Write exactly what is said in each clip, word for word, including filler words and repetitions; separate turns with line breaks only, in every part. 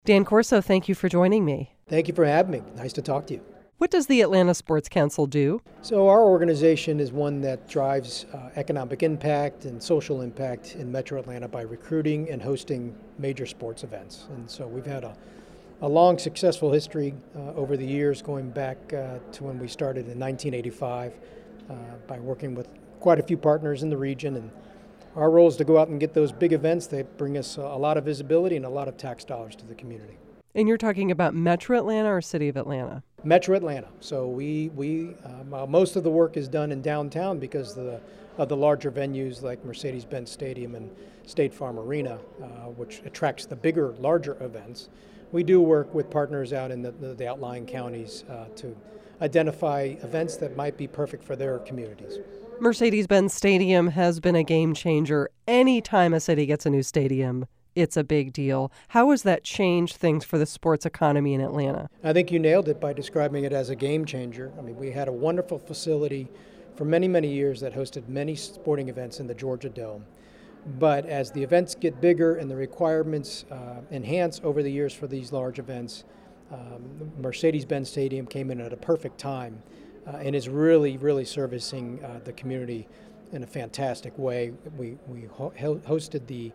Dan Corso, thank you for joining me.
Thank you for having me. Nice to talk to you.
What does the Atlanta Sports Council do?
So our organization is one that drives uh, economic impact and social impact in Metro Atlanta by recruiting and hosting major sports events. And so we've had a, a long, successful history uh, over the years, going back uh, to when we started in nineteen eighty-five uh, by working with quite a few partners in the region. And our role is to go out and get those big events. They bring us a lot of visibility and a lot of tax dollars to the community.
And you're talking about Metro Atlanta or City of Atlanta?
Metro Atlanta. So we, we um, most of the work is done in downtown because of the, of the larger venues like Mercedes-Benz Stadium and State Farm Arena, uh, which attracts the bigger, larger events. We do work with partners out in the, the, the outlying counties uh, to identify events that might be perfect for their communities.
Mercedes-Benz Stadium has been a game changer. Anytime a city gets a new stadium, it's a big deal. How has that changed things for the sports economy in Atlanta?
I think you nailed it by describing it as a game changer. I mean, we had a wonderful facility for many, many years that hosted many sporting events in the Georgia Dome. But as the events get bigger and the requirements uh, enhance over the years for these large events, um, Mercedes-Benz Stadium came in at a perfect time uh, and is really, really servicing uh, the community in a fantastic way. We, we ho- hosted the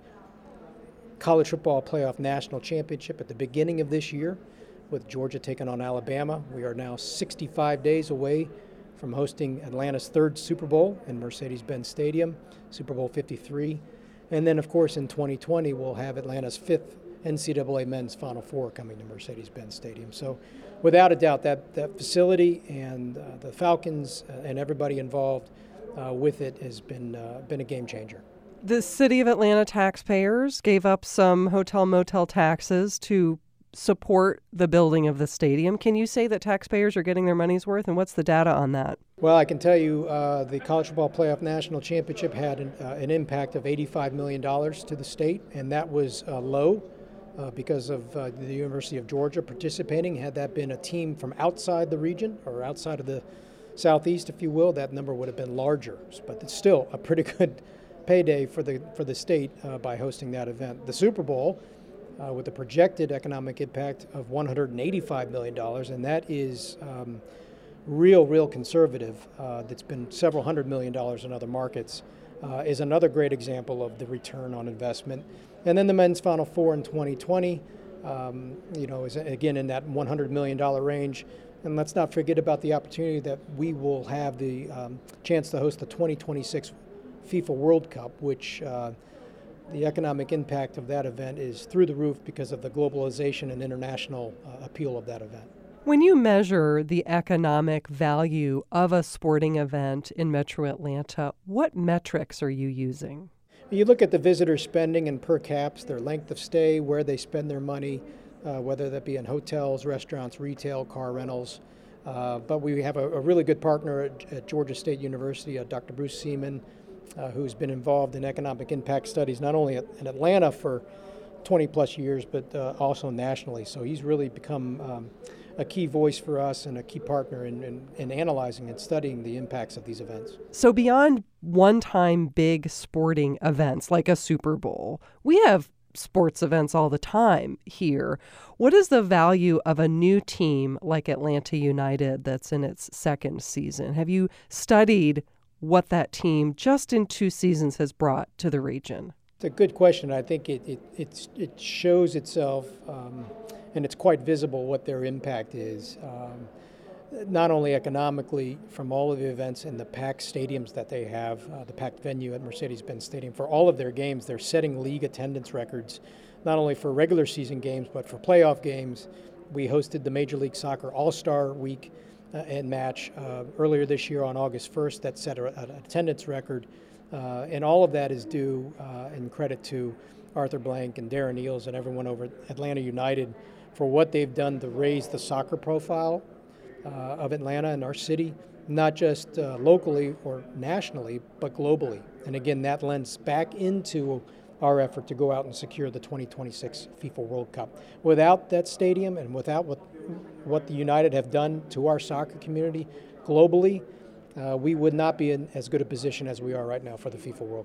College Football Playoff National Championship at the beginning of this year with Georgia taking on Alabama. We are now sixty-five days away from hosting Atlanta's third Super Bowl in Mercedes-Benz Stadium, Super Bowl fifty-three. And then, of course, in twenty twenty, we'll have Atlanta's fifth N C double A Men's Final Four coming to Mercedes-Benz Stadium. So without a doubt, that, that facility and uh, the Falcons and everybody involved uh, with it has been, uh, been a game changer.
The City of Atlanta taxpayers gave up some hotel motel taxes to support the building of the stadium. Can you say that taxpayers are getting their money's worth, and what's the data on that?
Well, I can tell you uh, the College Football Playoff National Championship had an, uh, an impact of eighty-five million dollars to the state, and that was uh, low uh, because of uh, the University of Georgia participating. Had that been a team from outside the region or outside of the southeast, if you will, that number would have been larger. But it's still a pretty good payday for the for the state uh, by hosting that event. The Super Bowl, uh, with a projected economic impact of one hundred eighty-five million dollars, and that is um, real, real conservative. Uh, that's been several hundred million dollars in other markets, uh, is another great example of the return on investment. And then the Men's Final Four in twenty twenty, um, you know, is again in that one hundred million dollars range. And let's not forget about the opportunity that we will have the um, chance to host the twenty twenty-six FIFA World Cup, which uh, the economic impact of that event is through the roof because of the globalization and international uh, appeal of that event.
When you measure the economic value of a sporting event in Metro Atlanta, what metrics are you using?
You look at the visitor spending and per caps, their length of stay, where they spend their money, uh, whether that be in hotels, restaurants, retail, car rentals. Uh, but we have a, a really good partner at, at Georgia State University, uh, Doctor Bruce Seaman, Uh, who's been involved in economic impact studies, not only at, in Atlanta for twenty plus years, but uh, also nationally. So he's really become um, a key voice for us and a key partner in, in, in analyzing and studying the impacts of these events.
So beyond one-time big sporting events like a Super Bowl, we have sports events all the time here. What is the value of a new team like Atlanta United that's in its second season? Have you studied what that team just in two seasons has brought to the region?
It's a good question. I think it it it's, it shows itself, um, and it's quite visible what their impact is, um, not only economically from all of the events and the packed stadiums that they have, uh, the packed venue at Mercedes-Benz Stadium. For all of their games, they're setting league attendance records, not only for regular season games, but for playoff games. We hosted the Major League Soccer All-Star Week Uh, and match uh, earlier this year on August first that set a, an attendance record. Uh, and all of that is due uh, in credit to Arthur Blank and Darren Eales and everyone over at Atlanta United for what they've done to raise the soccer profile uh, of Atlanta and our city, not just uh, locally or nationally, but globally. And again, that lends back into our effort to go out and secure the twenty twenty-six FIFA World Cup. Without that stadium and without what what the United have done to our soccer community globally, uh, we would not be in as good a position as we are right now for the FIFA World Cup.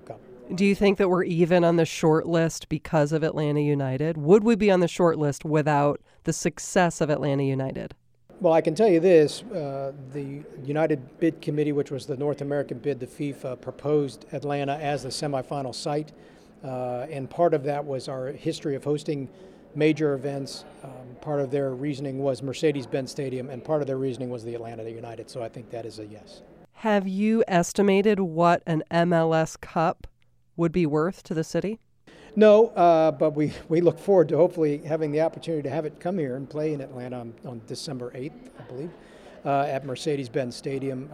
Do you think that we're even on the short list because of Atlanta United? Would we be on the short list without the success of Atlanta United?
Well, I can tell you this, uh, the United Bid Committee, which was the North American bid, the FIFA, proposed Atlanta as the semifinal site. Uh, and part of that was our history of hosting major events. Um, part of their reasoning was Mercedes-Benz Stadium, and part of their reasoning was the Atlanta United. So I think that is a yes.
Have you estimated what an M L S Cup would be worth to the city?
No, uh, but we, we look forward to hopefully having the opportunity to have it come here and play in Atlanta on, on December eighth, I believe, uh, at Mercedes-Benz Stadium.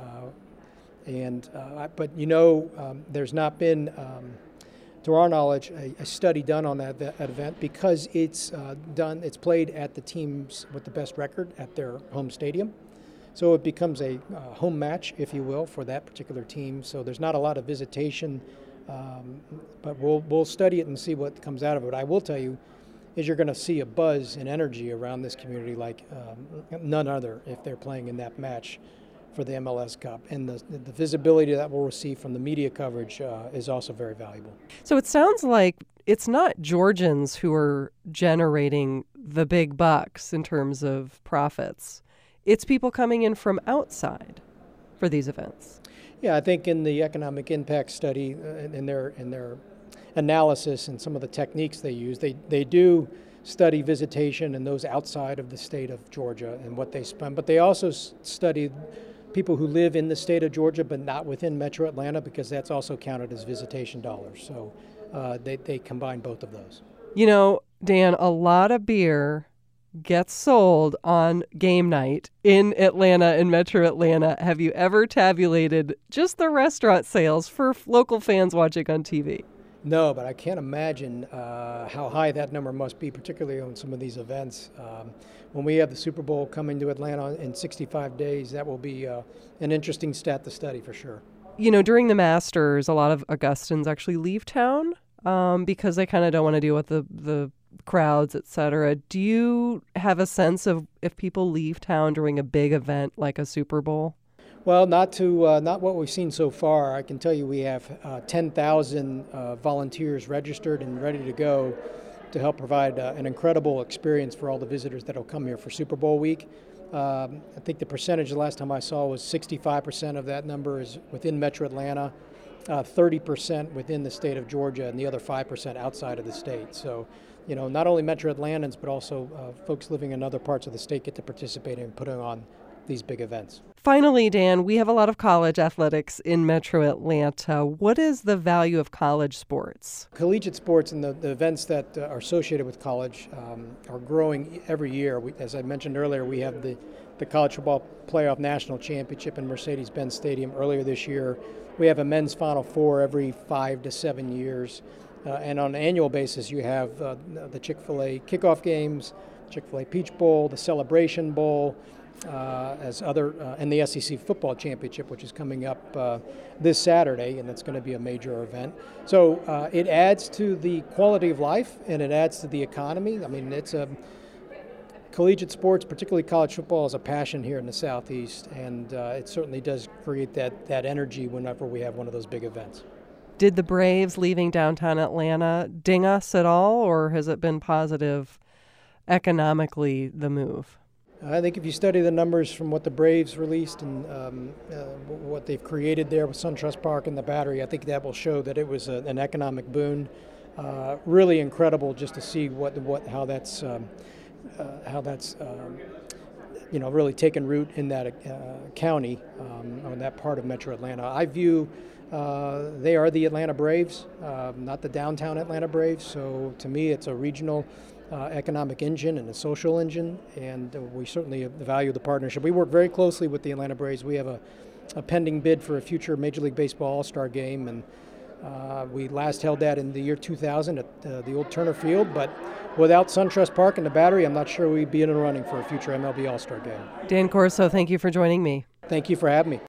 Uh, and uh, But, you know, um, there's not been, um, to our knowledge, a, a study done on that, that event because it's uh, done, it's played at the teams with the best record at their home stadium. So it becomes a uh, home match, if you will, for that particular team. So there's not a lot of visitation. Um, but we'll we'll study it and see what comes out of it. I will tell you, is you're going to see a buzz and energy around this community like um, none other if they're playing in that match for the M L S Cup. And the the visibility that we'll receive from the media coverage uh, is also very valuable.
So it sounds like it's not Georgians who are generating the big bucks in terms of profits. It's people coming in from outside for these events.
Yeah, I think in the economic impact study, uh, in their in their analysis and some of the techniques they use, they, they do study visitation and those outside of the state of Georgia and what they spend. But they also s- study people who live in the state of Georgia but not within Metro Atlanta because that's also counted as visitation dollars. So uh, they, they combine both of those.
You know, Dan, a lot of beer gets sold on game night in Atlanta and Metro Atlanta. Have you ever tabulated just the restaurant sales for f- local fans watching on T V?
No, but I can't imagine uh, how high that number must be, particularly on some of these events. Um, when we have the Super Bowl coming to Atlanta in sixty-five days, that will be uh, an interesting stat to study for sure.
You know, during the Masters, a lot of Augustans actually leave town um, because they kind of don't want to deal with the, the crowds, et cetera. Do you have a sense of if people leave town during a big event like a Super Bowl?
Well, not to uh, not what we've seen so far. I can tell you we have uh, ten thousand uh, volunteers registered and ready to go to help provide uh, an incredible experience for all the visitors that will come here for Super Bowl week. Um, I think the percentage the last time I saw was sixty-five percent of that number is within Metro Atlanta, uh, thirty percent within the state of Georgia, and the other five percent outside of the state. So, you know, not only Metro Atlantans, but also uh, folks living in other parts of the state get to participate in putting on these big events.
Finally, Dan, we have a lot of college athletics in Metro Atlanta. What is the value of college sports?
Collegiate sports and the, the events that uh, are associated with college um, are growing every year. We, as I mentioned earlier, we have the, the College Football Playoff National Championship in Mercedes-Benz Stadium earlier this year. We have a men's Final Four every five to seven years. Uh, and on an annual basis, you have uh, the Chick-fil-A kickoff games, Chick-fil-A Peach Bowl, the Celebration Bowl, uh, as other, uh, and the S E C Football Championship, which is coming up uh, this Saturday, and that's going to be a major event. So uh, it adds to the quality of life, and it adds to the economy. I mean, it's a collegiate sports, particularly college football, is a passion here in the Southeast, and uh, it certainly does create that, that energy whenever we have one of those big events.
Did the Braves leaving downtown Atlanta ding us at all, or has it been positive economically, the move?
I think if you study the numbers from what the Braves released and um, uh, what they've created there with SunTrust Park and the Battery, I think that will show that it was a, an economic boon. Uh, really incredible just to see what what how that's um, uh, how that's um, you know really taken root in that uh, county um, or in that part of Metro Atlanta. I view uh, they are the Atlanta Braves, uh, not the downtown Atlanta Braves. So to me, it's a regional Uh, economic engine and a social engine, and uh, we certainly value the partnership. We work very closely with the Atlanta Braves. We have a, a pending bid for a future Major League Baseball All-Star game, and uh, we last held that in the year two thousand at uh, the old Turner Field, but without SunTrust Park and the Battery, I'm not sure we'd be in the running for a future M L B All-Star game.
Dan Corso, thank you for joining me.
Thank you for having me.